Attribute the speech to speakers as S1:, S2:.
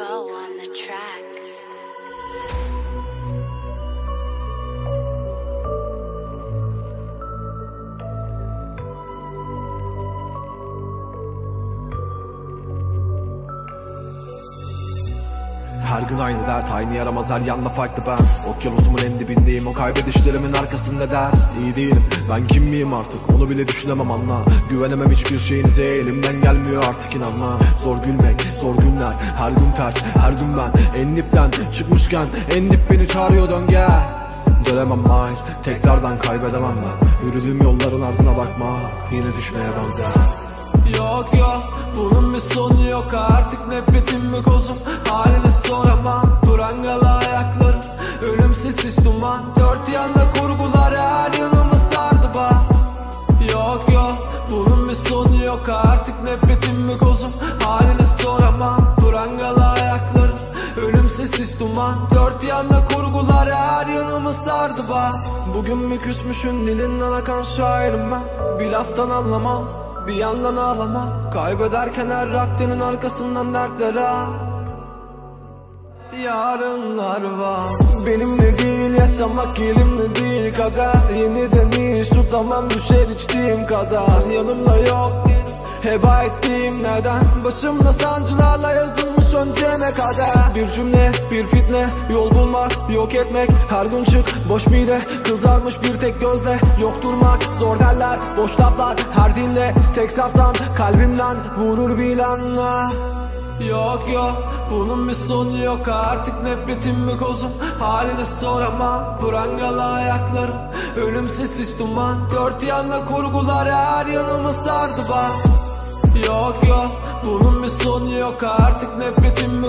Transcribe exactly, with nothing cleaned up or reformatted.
S1: go on the track.
S2: Her gün aynı dert, aynı yaramaz her yanla farklı ben. Okyanusumun en dibindeyim, o kaybedişlerimin arkasında dert. İyi değilim, ben kim miyim artık, onu bile düşünemem anla. Güvenemem hiçbir şeyinize, elimden gelmiyor artık inanma. Zor gülmek, zor günler, her gün ters, her gün ben. En dipten çıkmışken, en dip beni çağırıyor, dön gel. Dönemem hayır, tekrardan kaybedemem ben. Yürüdüğüm yolların ardına bakma, yine düşmeye benzer.
S3: Yok yok, bunun bir sonu yok artık, nefretim mi kozum, halini soramam. Prangalı ayaklarım, ölüm sessiz duman, dört yanda kurgular her yanımı sardı bak. Yok yok, bunun bir sonu yok artık, nefretim mi kozum, halini soramam. Prangalı ayaklarım, ölüm sessiz duman, dört yanda kurgular her yanımı sardı bak.
S2: Bugün mü küsmüşün, dilinden akan şairim ben. Bir laftan anlamaz, bir yandan ağlama. Kaybederken her raktenin arkasından dertler ha. Yarınlar var, benimle değil yaşamak, elimde değil kader. Yeniden hiç tutamam, düşer içtiğim kadar. Yanımda yok, heba ettiğim neden? Başımda sancılarla yazılmış önceme kader. Bir cümle, bir fitne, yol bulmak, yok etmek. Her gün çık, boş mide, kızarmış bir tek gözle. Yok durmak, zor derler, boş laflar. Her dinle, tek saftan, kalbimden vurur bilanlar.
S3: Yok yok, bunun bir sonu yok artık, nefretim mi kozum, halini soramam. Prangalı ayaklarım, ölüm sessiz duman, dört yanda kurgular her yanımı sardı bak. Yok yok, bunun bir sonu yok artık, nefretim